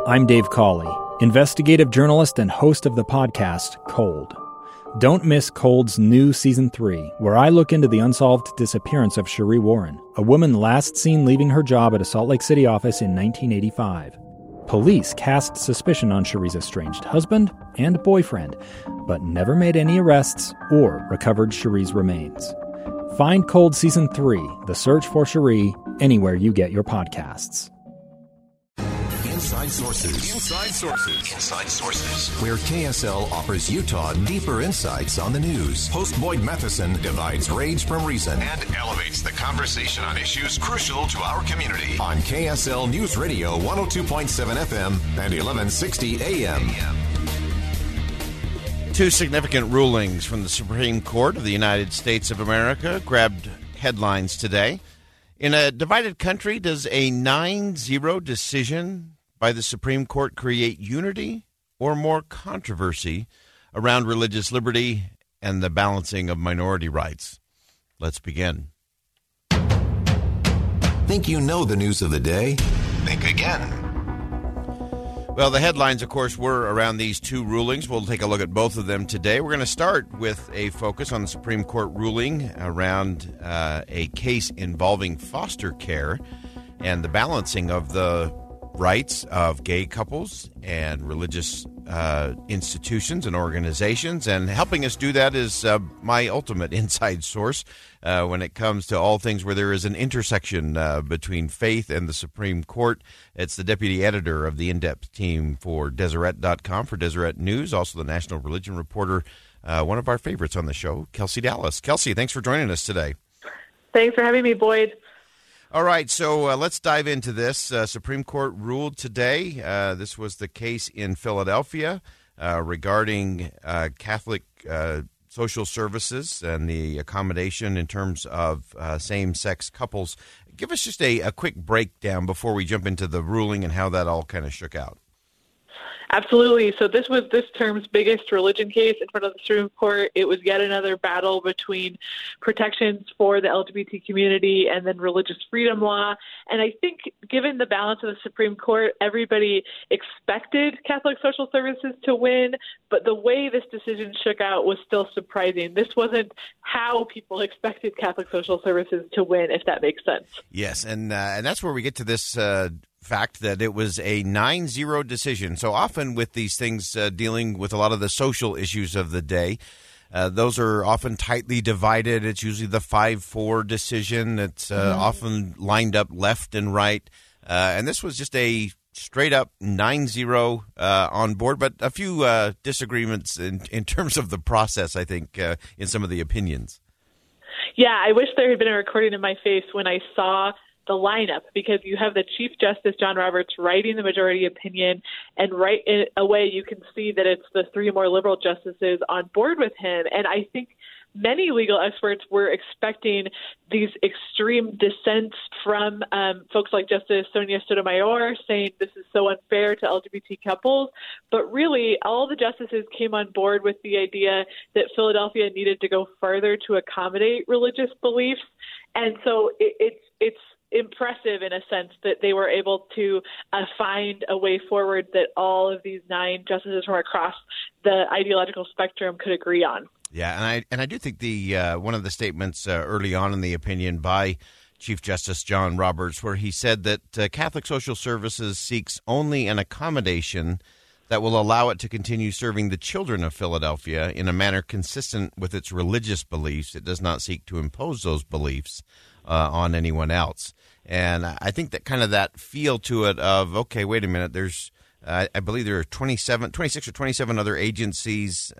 I'm Dave Cawley, investigative journalist and host of the podcast Cold. Don't miss Cold's new Season 3, where I look into the unsolved disappearance of Sheree Warren, a woman last seen leaving her job at a Salt Lake City office in 1985. Police cast suspicion on Sheree's estranged husband and boyfriend, but never made any arrests or recovered Sheree's remains. Find Cold Season 3, The Search for Sheree, anywhere you get your podcasts. Inside Sources. Inside Sources. Inside Sources. Where KSL offers Utah deeper insights on the news. Host Boyd Matheson divides rage from reason and elevates the conversation on issues crucial to our community. On KSL News Radio 102.7 FM and 1160 AM. Two significant rulings from the Supreme Court of the United States of America grabbed headlines today. In a divided country, does a 9-0 decision by the Supreme Court create unity or more controversy around religious liberty and the balancing of minority rights? Let's begin. Think you know the news of the day? Think again. Well, the headlines, of course, were around these two rulings. We'll take a look at both of them today. We're going to start with a focus on the Supreme Court ruling around a case involving foster care and the balancing of the rights of gay couples and religious institutions and organizations. And helping us do that is my ultimate inside source when it comes to all things where there is an intersection between faith and the Supreme Court. It's the deputy editor of the in-depth team for Deseret.com, for Deseret News, also the national religion reporter, one of our favorites on the show, Kelsey Dallas. Kelsey, thanks for joining us today. Thanks for having me, Boyd. All right, so let's dive into this. Supreme Court ruled today. This was the case in Philadelphia regarding Catholic social services and the accommodation in terms of same-sex couples. Give us just a quick breakdown before we jump into the ruling and how that all kind of shook out. Absolutely. So this was this term's biggest religion case in front of the Supreme Court. It was yet another battle between protections for the LGBT community and then religious freedom law. And I think given the balance of the Supreme Court, everybody expected Catholic social services to win, but the way this decision shook out was still surprising. This wasn't how people expected Catholic social services to win, if that makes sense. Yes, and that's where we get to this fact that it was a 9-0 decision. So often with these things dealing with a lot of the social issues of the day, those are often tightly divided. It's usually the 5-4 decision. It's often lined up left and right. And this was just a straight-up 9-0 on board, but a few disagreements in terms of the process, I think, in some of the opinions. Yeah, I wish there had been a recording in my face when I saw the lineup, because you have the Chief Justice John Roberts writing the majority opinion, and right away you can see that it's the three more liberal justices on board with him. And I think many legal experts were expecting these extreme dissents from folks like Justice Sonia Sotomayor saying this is so unfair to LGBT couples. But really, all the justices came on board with the idea that Philadelphia needed to go further to accommodate religious beliefs. And so it's impressive in a sense that they were able to find a way forward that all of these 9 justices from across the ideological spectrum could agree on. Yeah, and I do think the one of the statements early on in the opinion by Chief Justice John Roberts, where he said that Catholic Social Services seeks only an accommodation that will allow it to continue serving the children of Philadelphia in a manner consistent with its religious beliefs. It does not seek to impose those beliefs on anyone else. And I think that kind of that feel to it of, okay, wait a minute, there's I believe there are 26 or 27 other agencies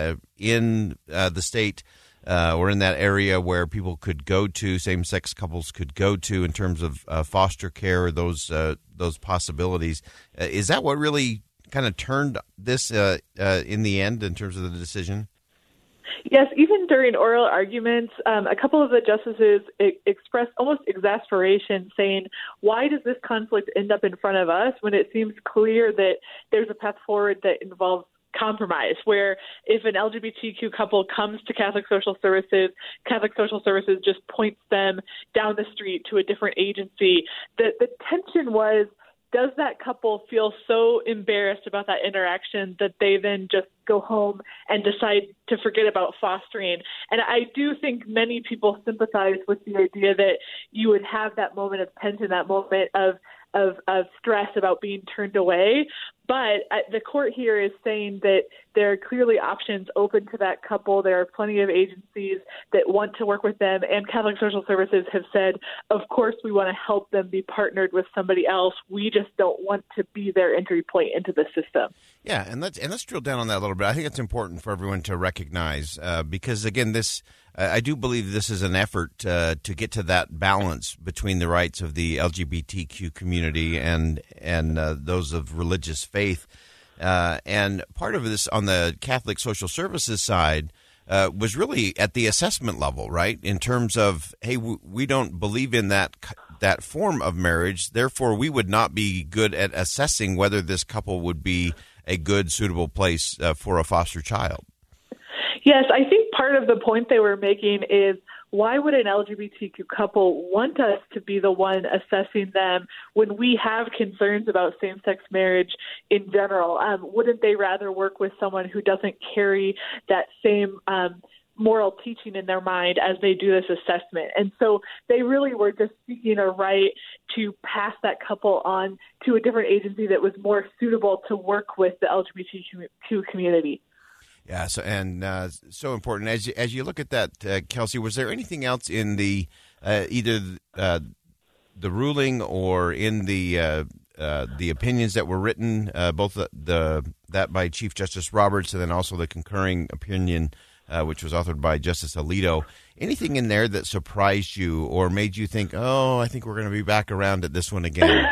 in the state or in that area where people could go to, same-sex couples could go to in terms of foster care or those possibilities. Is that what really kind of turned this in the end in terms of the decision? Yes, even during oral arguments, a couple of the justices expressed almost exasperation, saying, why does this conflict end up in front of us when it seems clear that there's a path forward that involves compromise, where if an LGBTQ couple comes to Catholic Social Services just points them down the street to a different agency. The tension was does that couple feel so embarrassed about that interaction that they then just go home and decide to forget about fostering? And I do think many people sympathize with the idea that you would have that moment of tension, that moment of stress about being turned away. But the court here is saying that there are clearly options open to that couple. There are plenty of agencies that want to work with them, and Catholic Social Services have said, of course, we want to help them be partnered with somebody else. We just don't want to be their entry point into the system. Yeah, and let's drill down on that a little bit. I think it's important for everyone to recognize because, again, this I do believe this is an effort to get to that balance between the rights of the LGBTQ community and those of religious faith. And part of this on the Catholic Social Services side was really at the assessment level, right? In terms of, hey, we don't believe in that form of marriage, therefore we would not be good at assessing whether this couple would be a good, suitable place for a foster child. Yes, I think part of the point they were making is, why would an LGBTQ couple want us to be the one assessing them when we have concerns about same-sex marriage in general? Wouldn't they rather work with someone who doesn't carry that same moral teaching in their mind as they do this assessment? And so they really were just seeking a right to pass that couple on to a different agency that was more suitable to work with the LGBTQ community. Yeah, so important. As you look at that, Kelsey, was there anything else in the either the ruling or in the opinions that were written, both that by Chief Justice Roberts and then also the concurring opinion, which was authored by Justice Alito? Anything in there that surprised you or made you think, oh, I think we're going to be back around at this one again?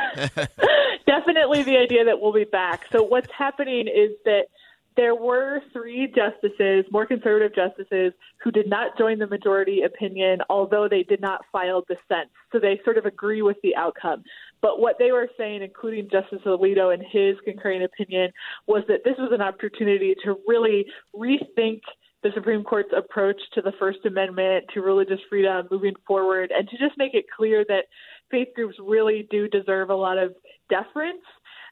Definitely the idea that we'll be back. So what's happening is that there were 3 justices, more conservative justices, who did not join the majority opinion, although they did not file dissent. So they sort of agree with the outcome. But what they were saying, including Justice Alito in his concurring opinion, was that this was an opportunity to really rethink the Supreme Court's approach to the First Amendment, to religious freedom moving forward, and to just make it clear that faith groups really do deserve a lot of deference.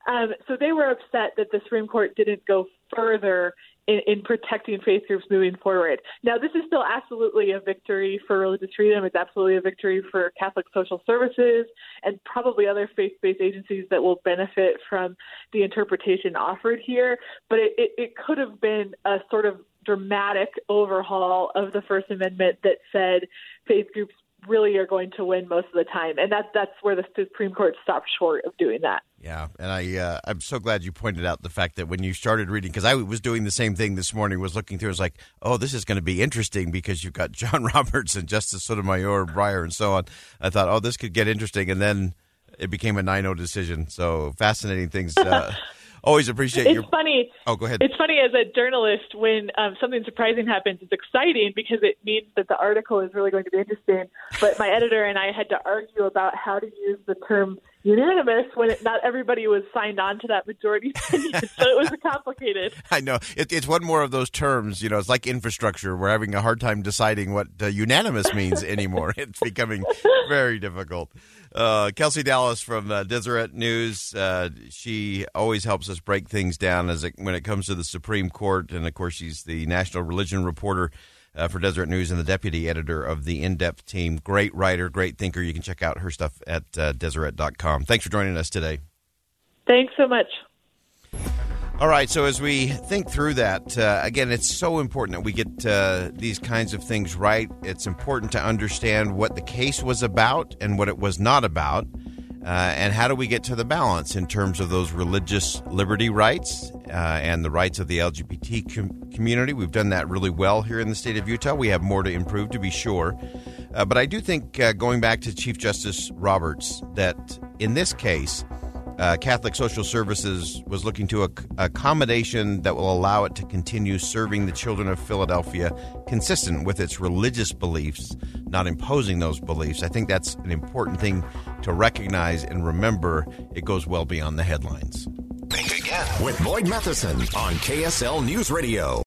So they were upset that the Supreme Court didn't go further in protecting faith groups moving forward. Now, this is still absolutely a victory for religious freedom. It's absolutely a victory for Catholic Social Services and probably other faith-based agencies that will benefit from the interpretation offered here. But it could have been a sort of dramatic overhaul of the First Amendment that said faith groups really are going to win most of the time. And that's where the Supreme Court stopped short of doing that. Yeah, and I'm so glad you pointed out the fact that when you started reading, because I was doing the same thing this morning, was looking through, I was like, oh, this is going to be interesting because you've got John Roberts and Justice Sotomayor, Breyer, and so on. I thought, oh, this could get interesting, and then it became a 9-0 decision. So fascinating things. Always appreciate It's funny. Oh, go ahead. It's funny as a journalist when something surprising happens. It's exciting because it means that the article is really going to be interesting. But my editor and I had to argue about how to use the term unanimous when not everybody was signed on to that majority opinion. So it was complicated. I know. It's one more of those terms. You know, it's like infrastructure. We're having a hard time deciding what unanimous means anymore. It's becoming very difficult. Kelsey Dallas from Deseret News. She always helps us break things down when it comes to the Supreme Court. And, of course, she's the national religion reporter for Deseret News and the deputy editor of the In-Depth team. Great writer, great thinker. You can check out her stuff at Deseret.com. Thanks for joining us today. Thanks so much. All right, so as we think through that, again, it's so important that we get these kinds of things right. It's important to understand what the case was about and what it was not about, and how do we get to the balance in terms of those religious liberty rights and the rights of the LGBT community. We've done that really well here in the state of Utah. We have more to improve, to be sure. But I do think, going back to Chief Justice Roberts, that in this case, Catholic Social Services was looking to accommodation that will allow it to continue serving the children of Philadelphia consistent with its religious beliefs, not imposing those beliefs. I think that's an important thing to recognize and remember. It goes well beyond the headlines. Think again with Boyd Matheson on KSL News Radio.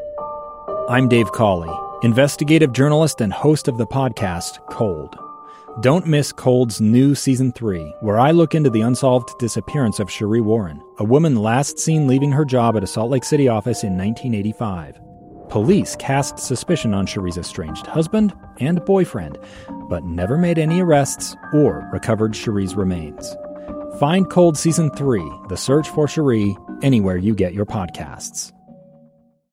I'm Dave Cawley, investigative journalist and host of the podcast Cold. Don't miss Cold's new Season 3, where I look into the unsolved disappearance of Cherie Warren, a woman last seen leaving her job at a Salt Lake City office in 1985. Police cast suspicion on Cherie's estranged husband and boyfriend, but never made any arrests or recovered Cherie's remains. Find Cold Season 3, The Search for Cherie, anywhere you get your podcasts.